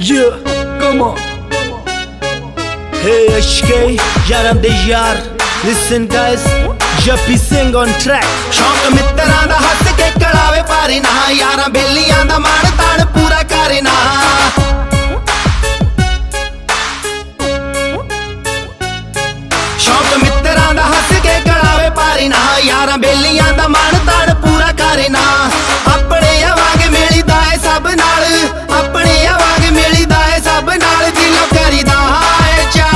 Yeah, come on. Hey HK, yaram de yaar. Listen guys, Jappy sing on track. शौक मित्रां दा हस के कड़ावे पारे ना, यारां बेलियां दा मान तान पूरा करे ना। शौक मित्रां दा हस के कड़ावे पारे ना, यारां बेलियां दा मान तान पूरा करे ना। अपने आवांग मिलदा है सब नाल, अपने आवांग मिलदा है सब नाल, दिलों करीदा है चा।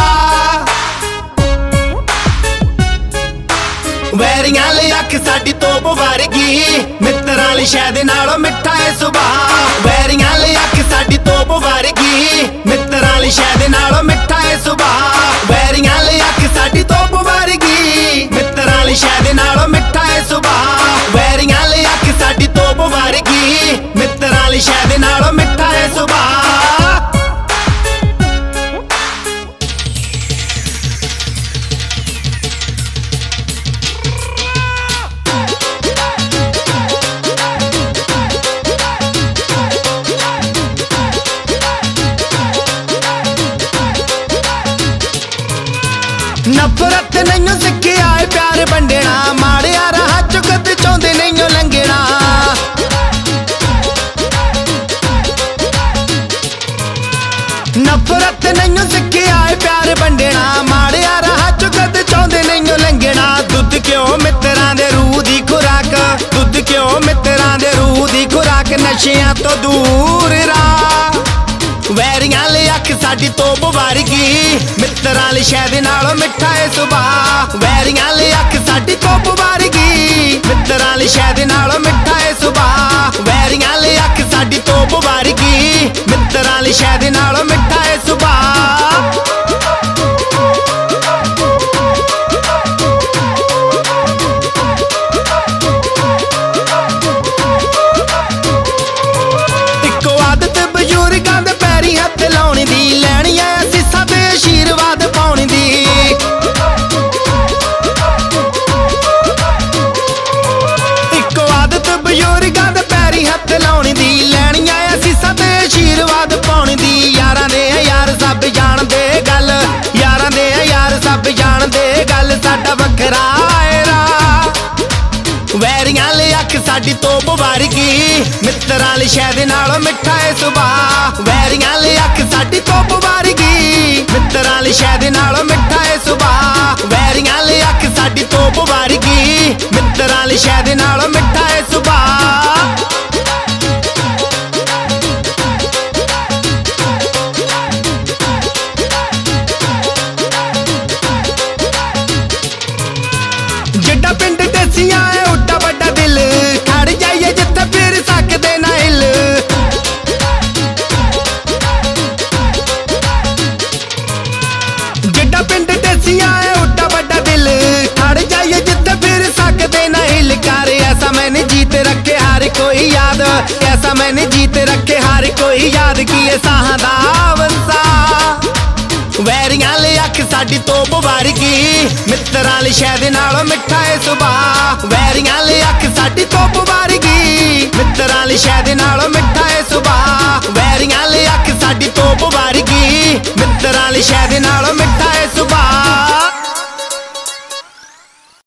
वैरियां ले अख साडी तोप वर्गी, मित्रां ले शैद नालों मिठा है सुभाऽ। वैरियां ले अख साडी तोप वर्गी, मित्रां ले शैद नालों मिठा है सुभाऽ। वैरियां ले अख साडी तोप वर्गी, मित्रां ले शैद नालों मिठा है सुभाऽ। वैरियां ले अख साडी तोप वर्गी, मित्रां ले शैद नालों मिठा है सुभाऽ। नफरत नहीं सिक्खिया है प्यार बंडना, माड़िया राह चों कदे चाहुंदे नहीं लंघना। नफरत नहीं सिक्खिया है प्यार बंडना, माड़िया राह चों कदे चाहुंदे नहीं लंघना। दुध क्यों मित्रां दे रूह दी खुराक, दुध क्यों मित्रां दे रूह दी खुराक, नशियां तो दूर राह। वैरियां ले अख साडी तोप वर्गी, मित्रां ले शैद नालों मिठा है सुभाऽ। वैरियां ले अख साडी तोप वर्गी, मित्रां ले शैद नालों मिठा है सुभाऽ। वैरियां ले अख साडी तोप वर्गी, मित्रां ले शैद नालों मिठा है सुभाऽ। हथ लाउण दी, लैणी ऐ असीसां ते आशीर्वाद पाउण दी। इक्को आदत बजुर्गां दे पैरीं हथ लाउण दी, लैणी ऐ असीसां ते आशीर्वाद पाउण दी। यारां दे यार सब जाणदे गल, यारां दे यार सब जाणदे गल, साडा वखरा है राह। वैरियां ले अख साडी तोप वर्गी, मित्रां ले शैद नालों मिठा है सुभाऽ। वैरियां ले अख साडी तोप वर्गी, मित्रां ले शैद नालों मिठा है सुभाऽ। वैरियां ले अख साडी तोप वर्गी, मित्रां ले शैद नालों मिठा है सुभाऽ। जिड्डा पिंड टेसियां है उड्डा बड्डा दिल, खड़ जाइए जिथे फिर सकदे ना हिल। जिड्डा पिंड टेसियां है उड्डा बड्डा दिल, खड़ जाइए जिथे फिर सकदे ना हिल। कर ऐसा मैंने जीत रखे हर कोई याद, ऐसा मैंने जीत रखे हर कोई याद, किए साहां दा वंसा। वैरियां ले अख साडी तोप वर्गी, मित्रां ले शैद नालों मिठा है सुभाऽ। वैरियां ले अख साडी तोप वर्गी, मित्रां ले शैद नालों मिठा है सुभाऽ। वैरियां ले अख साडी तोप वर्गी, मित्रां ले शैद नालों